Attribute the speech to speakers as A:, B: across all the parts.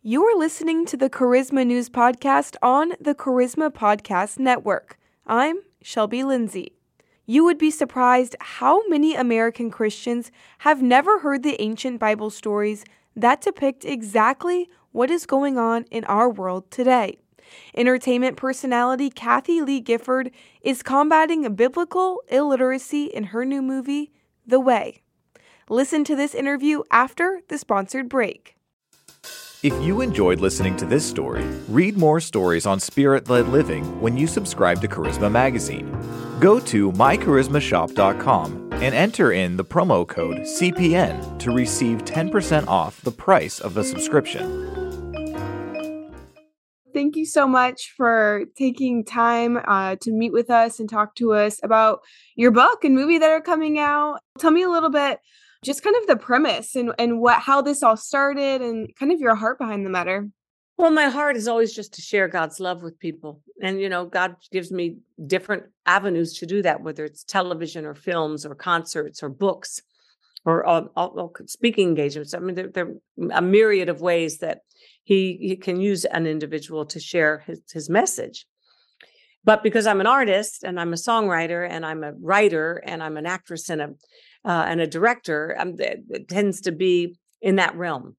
A: You're listening to the Charisma News Podcast on the Charisma Podcast Network. I'm Shelby Lindsay. You would be surprised how many American Christians have never heard the ancient Bible stories that depict exactly what is going on in our world today. Entertainment personality Kathie Lee Gifford is combating biblical illiteracy in her new movie, The Way. Listen to this interview after the sponsored break.
B: If you enjoyed listening to this story, read more stories on spirit-led living when you subscribe to Charisma Magazine. Go to mycharismashop.com and enter in the promo code CPN to receive 10% off the price of the subscription.
A: Thank you so much for taking time to meet with us and talk to us about your book and movie that are coming out. Tell me a little bit, just kind of the premise and how this all started and kind of your heart behind the matter.
C: Well, my heart is always just to share God's love with people. And, God gives me different avenues to do that, whether it's television or films or concerts or books or speaking engagements. I mean, there are a myriad of ways that he can use an individual to share his message. But because I'm an artist and I'm a songwriter and I'm a writer and I'm an actress and a director, it tends to be in that realm.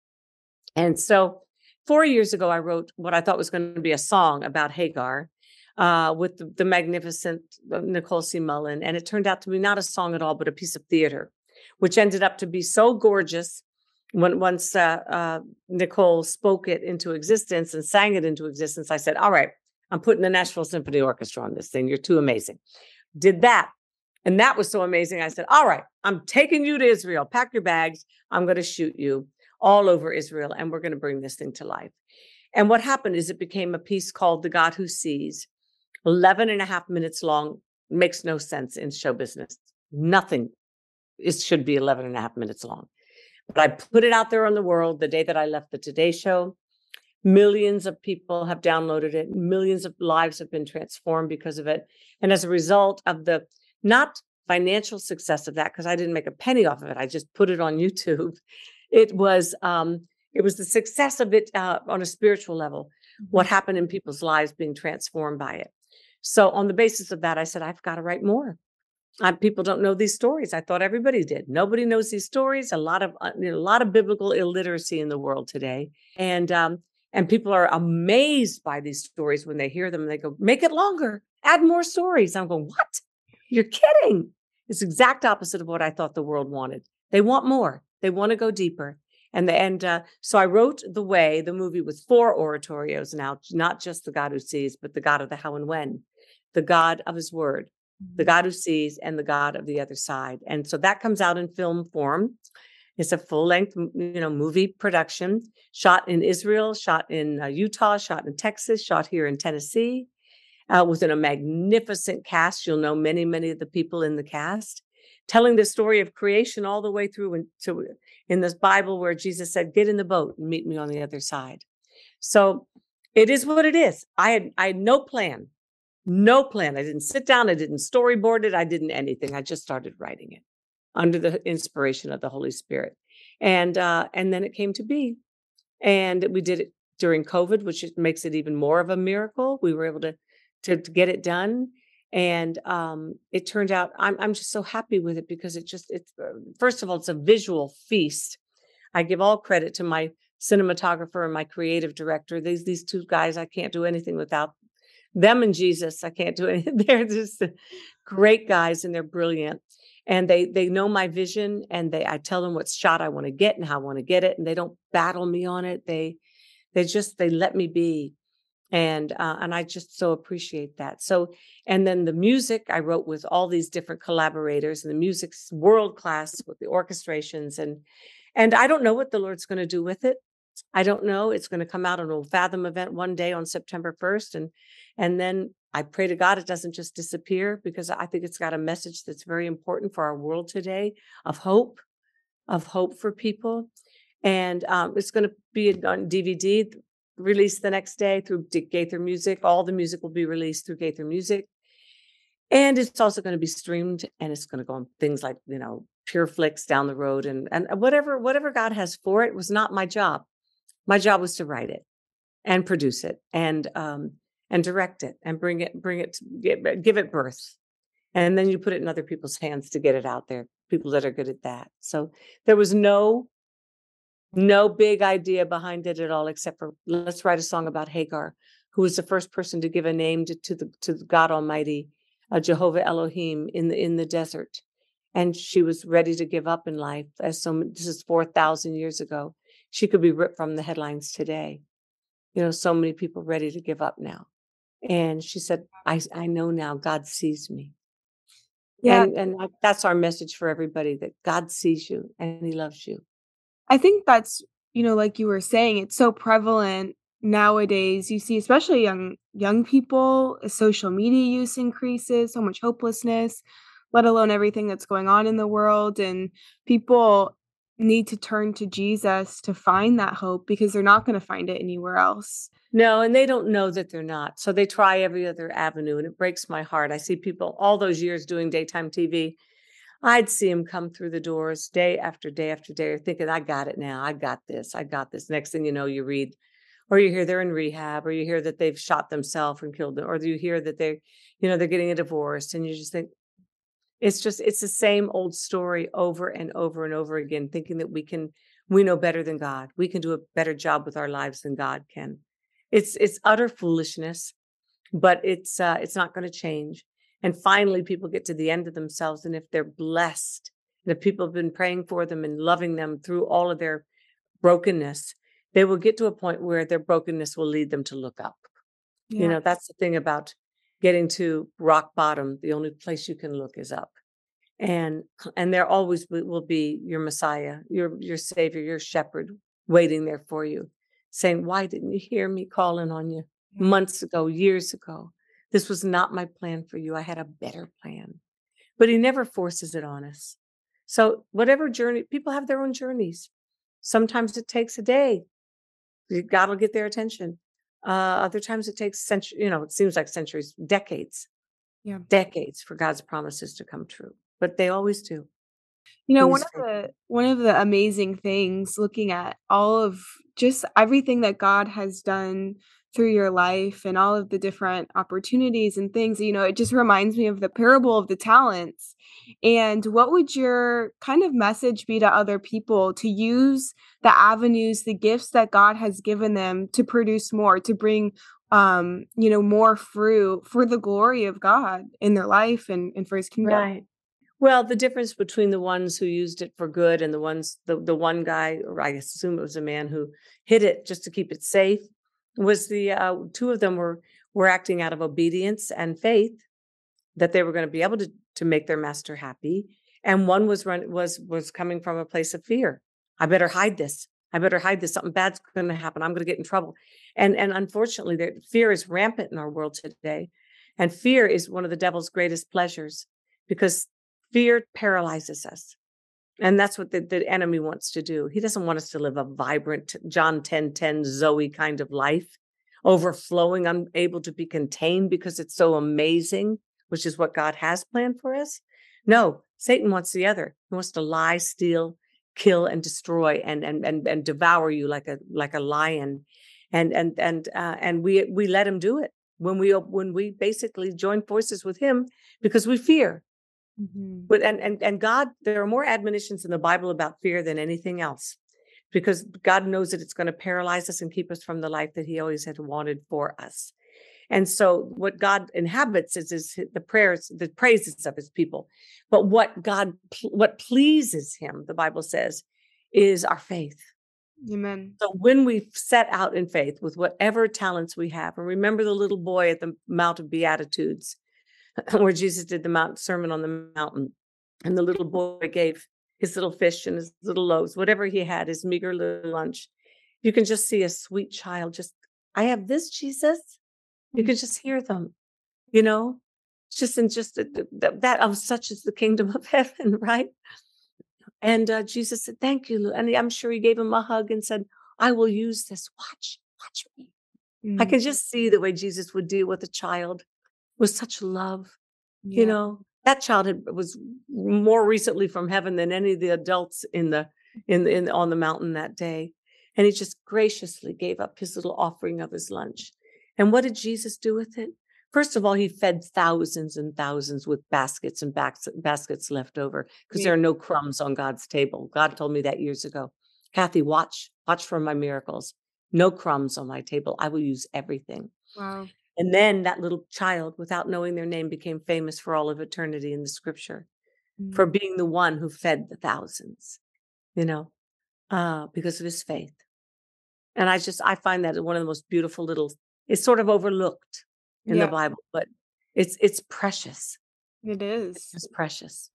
C: And so 4 years ago, I wrote what I thought was going to be a song about Hagar with the magnificent Nicole C. Mullen. And it turned out to be not a song at all, but a piece of theater, which ended up to be so gorgeous. Once Nicole spoke it into existence and sang it into existence, I said, all right, I'm putting the Nashville Symphony Orchestra on this thing. You're too amazing. Did that. And that was so amazing. I said, all right, I'm taking you to Israel. Pack your bags. I'm going to shoot you all over Israel, and we're going to bring this thing to life. And what happened is it became a piece called The God Who Sees, 11 and a half minutes long. Makes no sense in show business. Nothing should be 11 and a half minutes long. But I put it out there on the world the day that I left the Today Show. Millions of people have downloaded it. Millions of lives have been transformed because of it. And as a result of the not financial success of that, because I didn't make a penny off of it, I just put it on YouTube. It was the success of it on a spiritual level, what happened in people's lives being transformed by it. So on the basis of that, I said, I've got to write more. People don't know these stories. I thought everybody did. Nobody knows these stories. A lot of biblical illiteracy in the world today, and people are amazed by these stories when they hear them. And they go, "Make it longer. Add more stories." I'm going, "What? You're kidding!" It's the exact opposite of what I thought the world wanted. They want more. They want to go deeper. So I wrote The Way, the movie, with 4 oratorios now, not just the God who sees, but the God of the how and when, the God of his word, the God who sees, and the God of the other side. And so that comes out in film form. It's a full-length, movie production, shot in Israel, shot in Utah, shot in Texas, shot here in Tennessee, within a magnificent cast. You'll know many, many of the people in the cast, telling the story of creation all the way through in this Bible where Jesus said, "Get in the boat and meet me on the other side." So it is what it is. I had no plan. No plan. I didn't sit down. I didn't storyboard it. I didn't anything. I just started writing it under the inspiration of the Holy Spirit. And then it came to be. And we did it during COVID, which makes it even more of a miracle. We were able to get it done. And it turned out, I'm just so happy with it because it's first of all, it's a visual feast. I give all credit to my cinematographer and my creative director. These 2 guys, I can't do anything without them and Jesus. I can't do anything. They're just great guys and they're brilliant. And they know my vision, and I tell them what shot I want to get and how I want to get it. And they don't battle me on it. They let me be. And I just so appreciate that. So, and then the music I wrote with all these different collaborators, and the music's world class with the orchestrations. And I don't know what the Lord's going to do with it. I don't know. It's going to come out on a Fathom event one day on September 1st. And then I pray to God it doesn't just disappear, because I think it's got a message that's very important for our world today of hope for people. And it's going to be on DVD, released the next day through Gaither Music. All the music will be released through Gaither Music. And it's also going to be streamed, and it's going to go on things like, PureFlix down the road, and whatever God has for it. Was not my job. My job was to write it and produce it and direct it and give it birth. And then you put it in other people's hands to get it out there, people that are good at that. So there was no big idea behind it at all, except for let's write a song about Hagar, who was the first person to give a name to the God Almighty, Jehovah Elohim in the desert. And she was ready to give up in life. This is 4,000 years ago. She could be ripped from the headlines today. So many people ready to give up now. And she said, I know now God sees me.
A: Yeah.
C: And that's our message for everybody, that God sees you and he loves you.
A: I think that's, like you were saying, it's so prevalent nowadays. You see, especially young people, social media use increases, so much hopelessness, let alone everything that's going on in the world. And people need to turn to Jesus to find that hope, because they're not going to find it anywhere else.
C: No, and they don't know that they're not. So they try every other avenue, and it breaks my heart. I see people all those years doing daytime TV. I'd see them come through the doors day after day after day, thinking, I got it now. I got this. I got this. Next thing you know, you read or you hear they're in rehab, or you hear that they've shot themselves and killed them, or you hear that they're getting a divorce. And you just think, it's the same old story over and over and over again, thinking that we know better than God. We can do a better job with our lives than God can. It's utter foolishness, but it's not going to change. And finally, people get to the end of themselves. And if they're blessed, and if people have been praying for them and loving them through all of their brokenness, they will get to a point where their brokenness will lead them to look up.
A: Yeah.
C: That's the thing about getting to rock bottom. The only place you can look is up. And there always will be your Messiah, your Savior, your shepherd waiting there for you, saying, why didn't you hear me calling on you months ago, years ago? This was not my plan for you. I had a better plan. But he never forces it on us. So whatever journey, people have their own journeys. Sometimes it takes a day. God will get their attention. Other times it takes centuries, it seems like centuries, decades.
A: Yeah.
C: Decades for God's promises to come true. But they always do.
A: One of the amazing things, looking at all of just everything that God has done through your life and all of the different opportunities and things, it just reminds me of the parable of the talents. And what would your kind of message be to other people to use the avenues, the gifts that God has given them to produce more, to bring more fruit for the glory of God in their life and for his kingdom?
C: Right. Well, the difference between the ones who used it for good and the one guy, or I assume it was a man, who hid it just to keep it safe, was the two of them were acting out of obedience and faith that they were going to be able to make their master happy, and one was coming from a place of fear. I better hide this. Something bad's going to happen. I'm going to get in trouble. And unfortunately, fear is rampant in our world today, and fear is one of the devil's greatest pleasures, because fear paralyzes us. And that's what the enemy wants to do. He doesn't want us to live a vibrant John 10:10 Zoe kind of life, overflowing, unable to be contained because it's so amazing, which is what God has planned for us. No, Satan wants the other. He wants to lie, steal, kill, and destroy, and devour you like a lion. And we let him do it when we basically join forces with him, because we fear.
A: Mm-hmm.
C: But and God, there are more admonitions in the Bible about fear than anything else, because God knows that it's going to paralyze us and keep us from the life that he always had wanted for us. And so what God inhabits is the prayers, the praises of his people. But what pleases him, the Bible says, is our faith.
A: Amen.
C: So when we set out in faith with whatever talents we have, and remember the little boy at the Mount of Beatitudes, where Jesus did the Sermon on the Mountain, and the little boy gave his little fish and his little loaves, whatever he had, his meager little lunch. You can just see a sweet child I have this, Jesus. You can just hear them, just that such is the kingdom of heaven, right? And Jesus said, thank you. And I'm sure he gave him a hug and said, I will use this. Watch me. Mm-hmm. I can just see the way Jesus would deal with a child with such love.
A: Yeah.
C: That child was more recently from heaven than any of the adults on the mountain that day. And he just graciously gave up his little offering of his lunch. And what did Jesus do with it? First of all, he fed thousands and thousands with baskets and baskets left over, because there are no crumbs on God's table. God told me that years ago. Kathy, watch for my miracles. No crumbs on my table. I will use everything.
A: Wow.
C: And then that little child, without knowing their name, became famous for all of eternity in the scripture for being the one who fed the thousands, because of his faith. And I find that one of the most beautiful little, it's sort of overlooked in the Bible, but it's precious.
A: It is.
C: It's precious.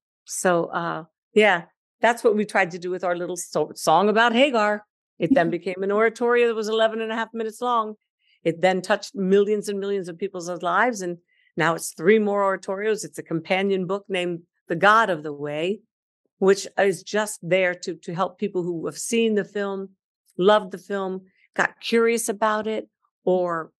C: So, that's what we tried to do with our little song about Hagar. It then became an oratorio that was 11 and a half minutes long. It then touched millions and millions of people's lives. And now it's 3 more oratorios. It's a companion book named The God of the Way, which is just there to help people who have seen the film, loved the film, got curious about it, or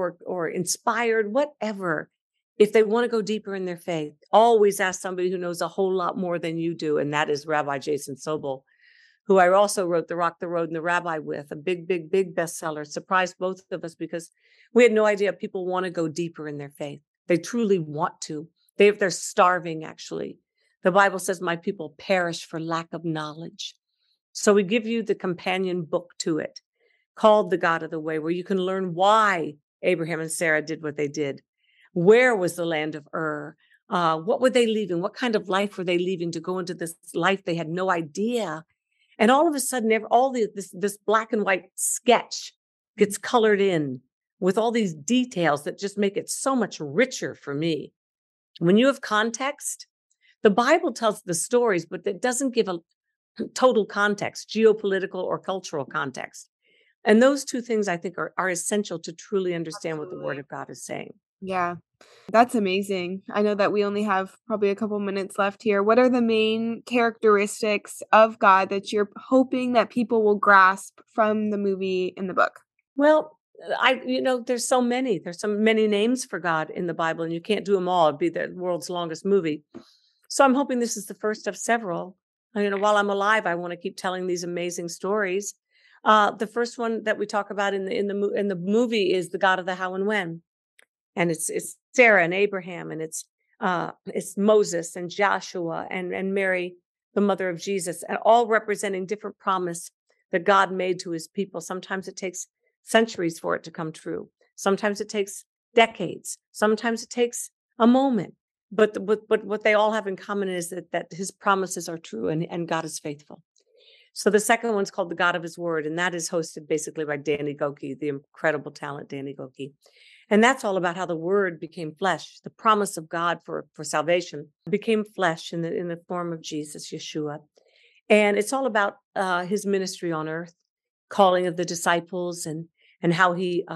C: inspired, whatever. If they want to go deeper in their faith, always ask somebody who knows a whole lot more than you do. And that is Rabbi Jason Sobel, who I also wrote The Rock, the Road, and the Rabbi with, a big, big, big bestseller. Surprised both of us because we had no idea people want to go deeper in their faith. They truly want to. They're starving, actually. The Bible says, my people perish for lack of knowledge. So we give you the companion book to it called The God of the Way, where you can learn why Abraham and Sarah did what they did. Where was the land of Ur? What were they leaving? What kind of life were they leaving to go into this life they had no idea? And all of a sudden, this black and white sketch gets colored in with all these details that just make it so much richer for me. When you have context, the Bible tells the stories, but it doesn't give a total context, geopolitical or cultural context. And those two things, I think, are essential to truly understand what the Word of God is saying.
A: Yeah, that's amazing. I know that we only have probably a couple minutes left here. What are the main characteristics of God that you're hoping that people will grasp from the movie and the book?
C: Well, there's so many. There's so many names for God in the Bible, and you can't do them all. It'd be the world's longest movie. So I'm hoping this is the first of several. While I'm alive, I want to keep telling these amazing stories. The first one that we talk about in the movie is the God of the How and When. And it's Sarah and Abraham, and it's Moses and Joshua and Mary, the mother of Jesus, and all representing different promise that God made to his people. Sometimes it takes centuries for it to come true. Sometimes it takes decades. Sometimes it takes a moment. But what they all have in common is that his promises are true and God is faithful. So the second one's called The God of His Word, and that is hosted basically by Danny Gokey, the incredible talent Danny Gokey. And that's all about how the Word became flesh. The promise of God for salvation became flesh in the form of Jesus, Yeshua. And it's all about his ministry on earth, calling of the disciples, and how he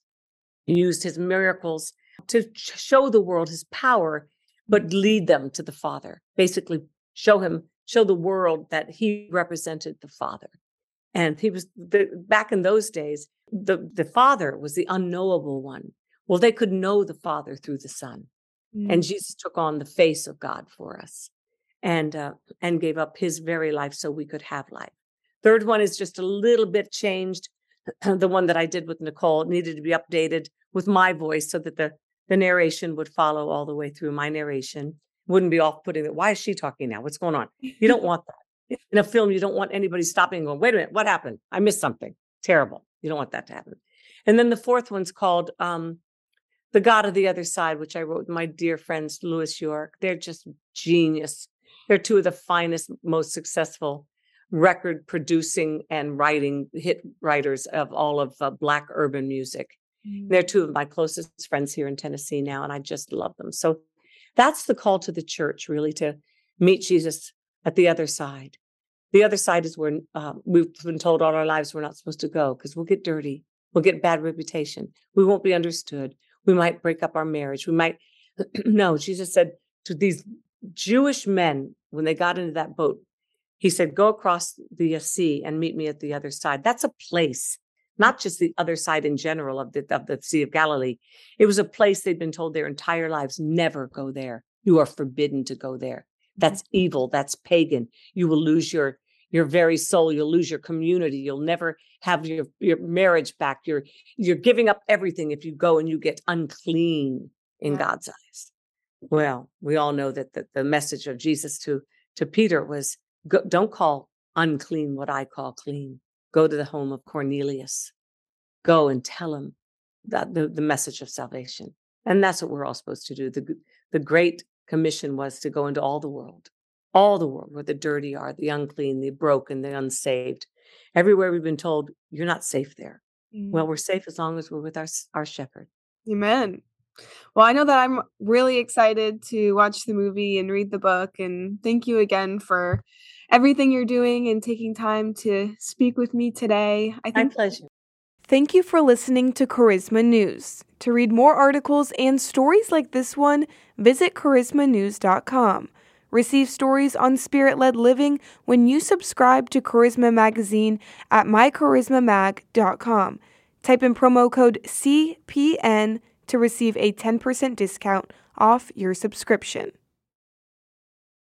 C: used his miracles to show the world his power, but lead them to the Father. Basically, show the world that he represented the Father. And he was back in those days, the Father was the unknowable one. Well, they could know the Father through the Son. And Jesus took on the face of God for us and gave up his very life so we could have life. Third one is just a little bit changed. The one that I did with Nicole needed to be updated with my voice so that the narration would follow all the way through. My narration wouldn't be off-putting. Why is she talking now? What's going on? You don't want that. In a film, you don't want anybody stopping and going, wait a minute, what happened? I missed something. Terrible. You don't want that to happen. And then the fourth one's called The God of the Other Side, which I wrote with my dear friends, Louis York. They're just genius. They're two of the finest, most successful record producing and writing hit writers of all of Black urban music. They're two of my closest friends here in Tennessee now, and I just love them. So that's the call to the church, really, to meet Jesus at the other side. The other side is where we've been told all our lives we're not supposed to go because we'll get dirty. We'll get bad reputation. We won't be understood. We might break up our marriage. We might. No, Jesus said to these Jewish men when they got into that boat, he said, go across the sea and meet me at the other side. That's a place, not just the other side in general of the Sea of Galilee. It was a place they'd been told their entire lives, never go there. You are forbidden to go there. That's evil. That's pagan. You will lose your your very soul. You'll lose your community. You'll never have your marriage back. You're giving up everything if you go and you get unclean in God's eyes. Well, we all know that the message of Jesus to Peter was, don't call unclean what I call clean. Go to the home of Cornelius. Go and tell him that the message of salvation. And that's what we're all supposed to do. The Great Commission was to go into all the world where the dirty are, the unclean, the broken, the unsaved. Everywhere we've been told, you're not safe there. Well, we're safe as long as we're with our shepherd.
A: Amen. Well, I know that I'm really excited to watch the movie and read the book. And thank you again for everything you're doing and taking time to speak with me today.
C: My pleasure.
A: Thank you for listening to Charisma News. To read more articles and stories like this one, visit charismanews.com. Receive stories on spirit-led living when you subscribe to Charisma Magazine at mycharismamag.com. Type in promo code CPN to receive a 10% discount off your subscription.